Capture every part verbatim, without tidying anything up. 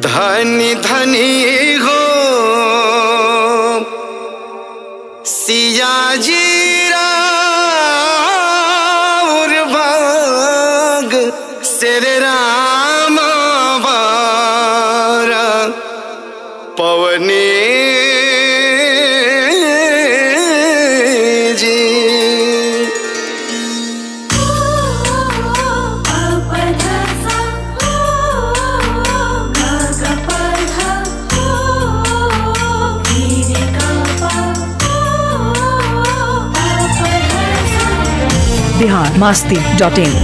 धनी धनी हो सिया जीरा भाग शेर राम बारा पवने बिहार मास्ती डॉट इन।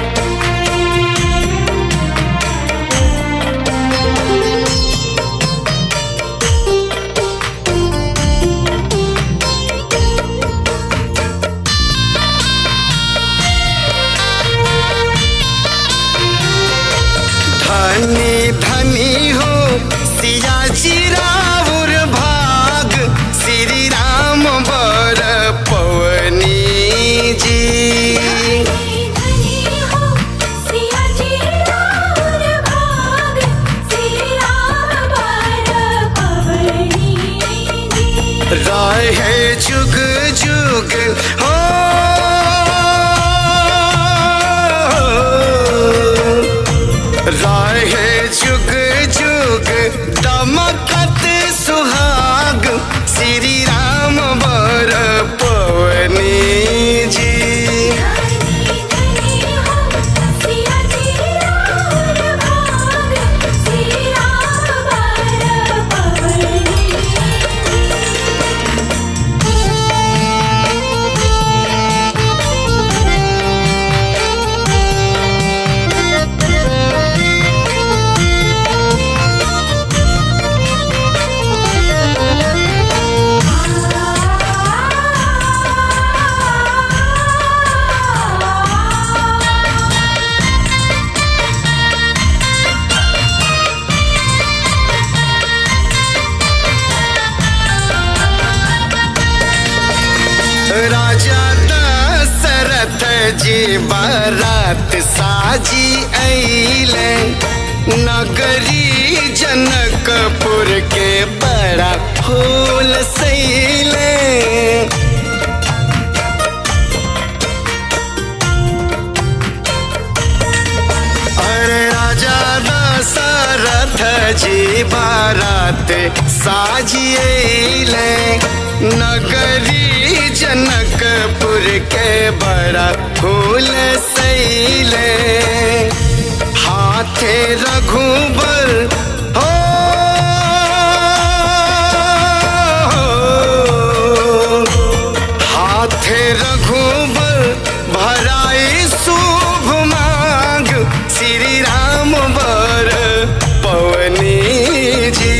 धनी धनी हो सिया चिराउर भाग श्री राम बर पवनी जी। रहे जुग जुग हो रहे जुग जुग दमकत सुहाग श्री राम बर पवनी जी। राजा दशरथ जी बारात साजी अइले नगरी जनकपुर के बड़ा फूल सैले। अरे राजा दशरथ जी बारात साजी अइले नगरी जनकपुर के बड़ा फूल सैले। हाथे रघुबर हो हाथे रघुबर भराई शुभ मांग श्री राम बर पवनी जी।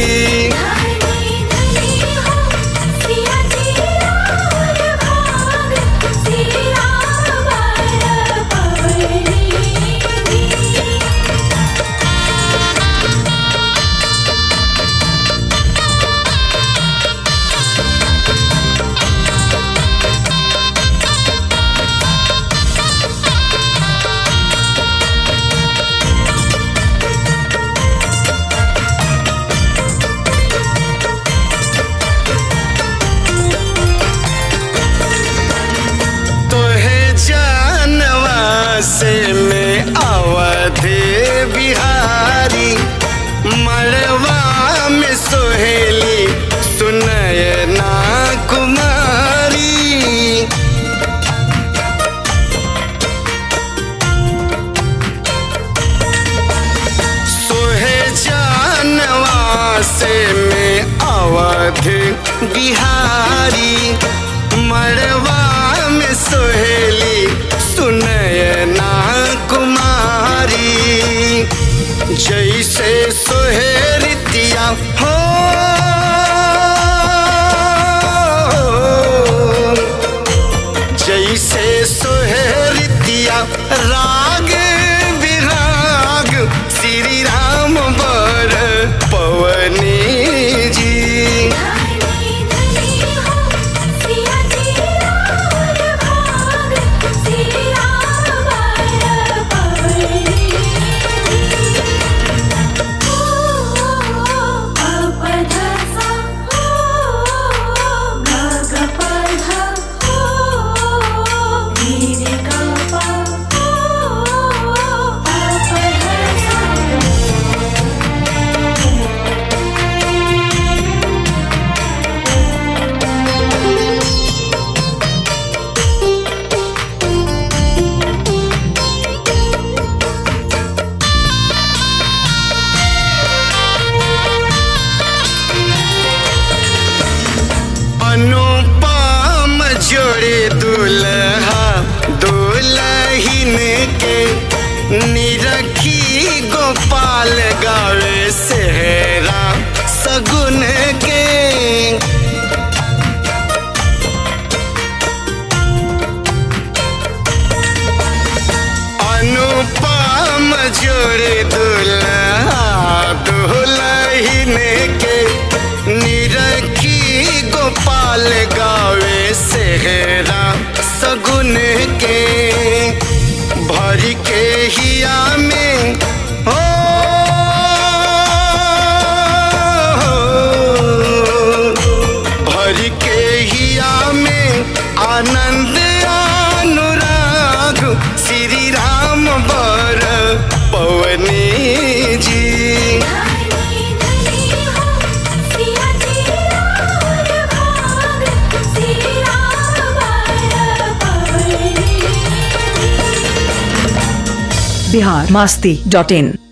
से में अवधि बिहारी मड़वा में सोहेली सुनयना कुमारी। सोहे जानवा से में अवधि बिहारी मड़वा में सोहेली सुनयना कुमारी। जैसे सोहेरितिया हो जैसे सोहेरितिया राग विराग श्री राम बर पवनी जी। निरखी गोपाल गावे सेहरा सगुन के। अनुपम जोड़े दुल्हा दुल्हन के, निरखी गोपाल गावे सेहरा सगुन के। भर के हिया में हो भर के हिया में आनंद अनुराग श्री राम बर पवनी जी। बिहार मस्ती डॉट इन।